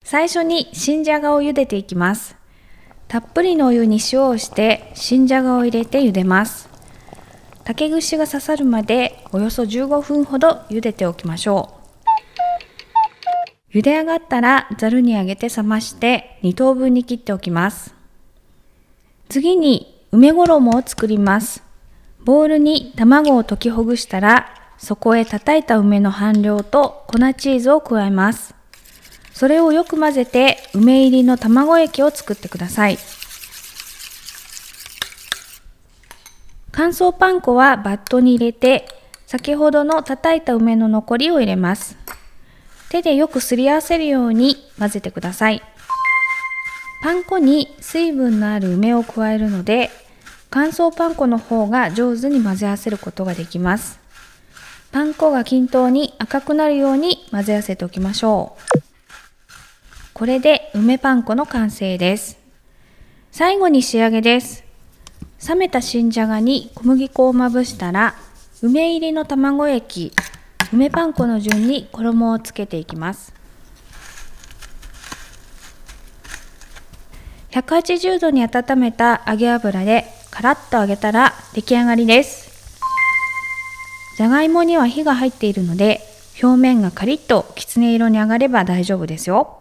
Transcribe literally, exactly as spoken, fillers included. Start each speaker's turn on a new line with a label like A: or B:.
A: 最初に新じゃがを茹でていきます。たっぷりのお湯に塩をして新じゃがを入れて茹でます。竹串が刺さるまでおよそじゅうごふんほど茹でておきましょう。茹で上がったらざるにあげて冷ましてに等分に切っておきます。次に梅衣を作ります。ボウルに卵を溶きほぐしたら、そこへ叩いた梅の半量と粉チーズを加えます。それをよく混ぜて梅入りの卵液を作ってください。乾燥パン粉はバットに入れて、先ほどの叩いた梅の残りを入れます。手でよくすり合わせるように混ぜてください。パン粉に水分のある梅を加えるので、乾燥パン粉の方が上手に混ぜ合わせることができます。パン粉が均等に赤くなるように混ぜ合わせておきましょう。これで梅パン粉の完成です。最後に仕上げです。冷めた新じゃがに小麦粉をまぶしたら、梅入りの卵液、梅パン粉の順に衣をつけていきます。ひゃくはちじゅうどに温めた揚げ油でカラッと揚げたら出来上がりです。じゃがいもには火が入っているので、表面がカリッときつね色に揚がれば大丈夫ですよ。